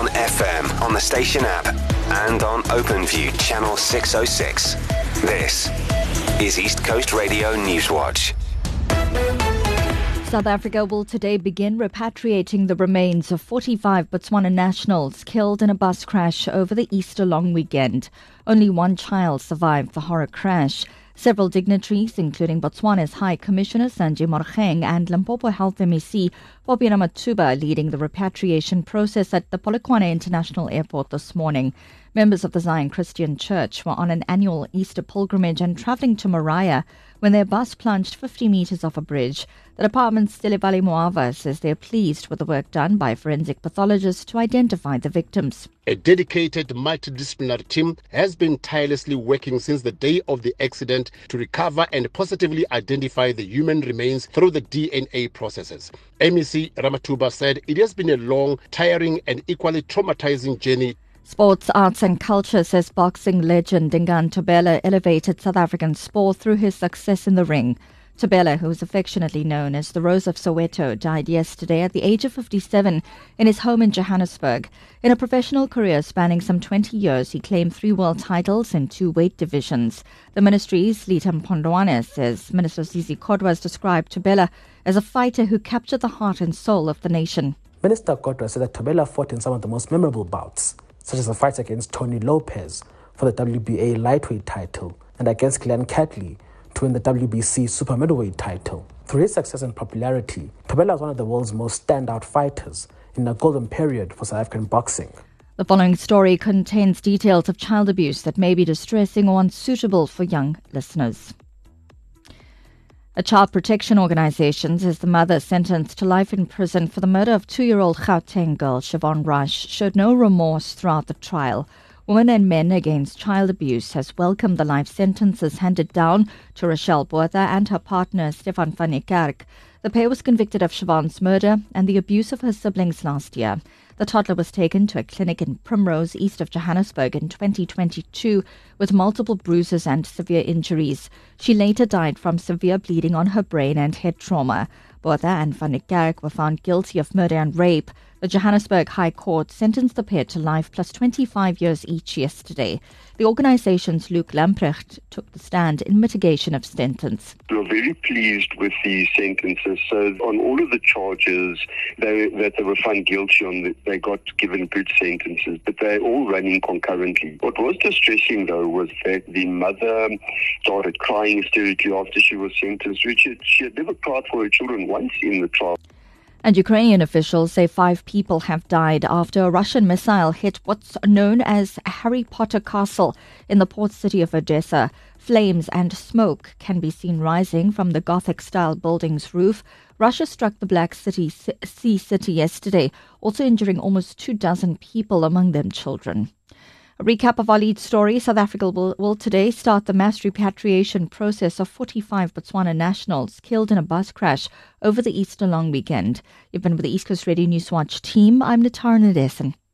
FM, on the station app, and on OpenView Channel 606. This is East Coast Radio Newswatch. South Africa will today begin repatriating the remains of 45 Botswana nationals killed in a bus crash over the Easter long weekend. Only one child survived the horror crash. Several dignitaries, including Botswana's High Commissioner Sanjay Morgeng and Limpopo Health MEC Bobby Ramathuba, leading the repatriation process at the Polokwane International Airport this morning. Members of the Zion Christian Church were on an annual Easter pilgrimage and travelling to Moriah when their bus plunged 50 metres off a bridge. The department's Televale Moava says they're pleased with the work done by forensic pathologists to identify the victims. A dedicated multidisciplinary team has been tirelessly working since the day of the accident to recover and positively identify the human remains through the DNA processes. MEC Ramathuba said it has been a long, tiring and equally traumatizing journey. Sports, Arts and Culture says boxing legend Dingaan Thobela elevated South African sport through his success in the ring. Thobela, who is affectionately known as the Rose of Soweto, died yesterday at the age of 57 in his home in Johannesburg. In a professional career spanning some 20 years, he claimed 3 world titles in 2 weight divisions. The ministry's Lita Mpondwane says Minister Zizi Kodwa has described Thobela as a fighter who captured the heart and soul of the nation. Minister Kodwa said that Thobela fought in some of the most memorable bouts, such as the fight against Tony Lopez for the WBA lightweight title and against Glenn Catley to win the WBC super middleweight title. Through his success and popularity, Thobela is one of the world's most standout fighters in a golden period for South African boxing. The following story contains details of child abuse that may be distressing or unsuitable for young listeners. A child protection organisation says the mother sentenced to life in prison for the murder of 2-year-old Gauteng girl Siobhan Rush showed no remorse throughout the trial. Women and Men Against Child Abuse has welcomed the life sentences handed down to Rochelle Botha and her partner Stefan van der Kerk. The pair was convicted of Siobhan's murder and the abuse of her siblings last year. The toddler was taken to a clinic in Primrose, east of Johannesburg in 2022 with multiple bruises and severe injuries. She later died from severe bleeding on her brain and head trauma. Botha and van der Kerk were found guilty of murder and rape. The Johannesburg High Court sentenced the pair to life plus 25 years each yesterday. The organisation's Luke Lamprecht took the stand in mitigation of sentence. We are very pleased with the sentences. So on all of the charges that they were found guilty on, they got given good sentences, but they're all running concurrently. What was distressing, though, was that the mother started crying hysterically after she was sentenced, which she had never cried for her children once in the trial. And Ukrainian officials say 5 people have died after a Russian missile hit what's known as Harry Potter Castle in the port city of Odessa. Flames and smoke can be seen rising from the Gothic-style building's roof. Russia struck the Black Sea city yesterday, also injuring almost 24 people, among them children. A recap of our lead story. South Africa will today start the mass repatriation process of 45 Botswana nationals killed in a bus crash over the Easter long weekend. You've been with the East Coast Radio Newswatch team. I'm Natara Nadesan.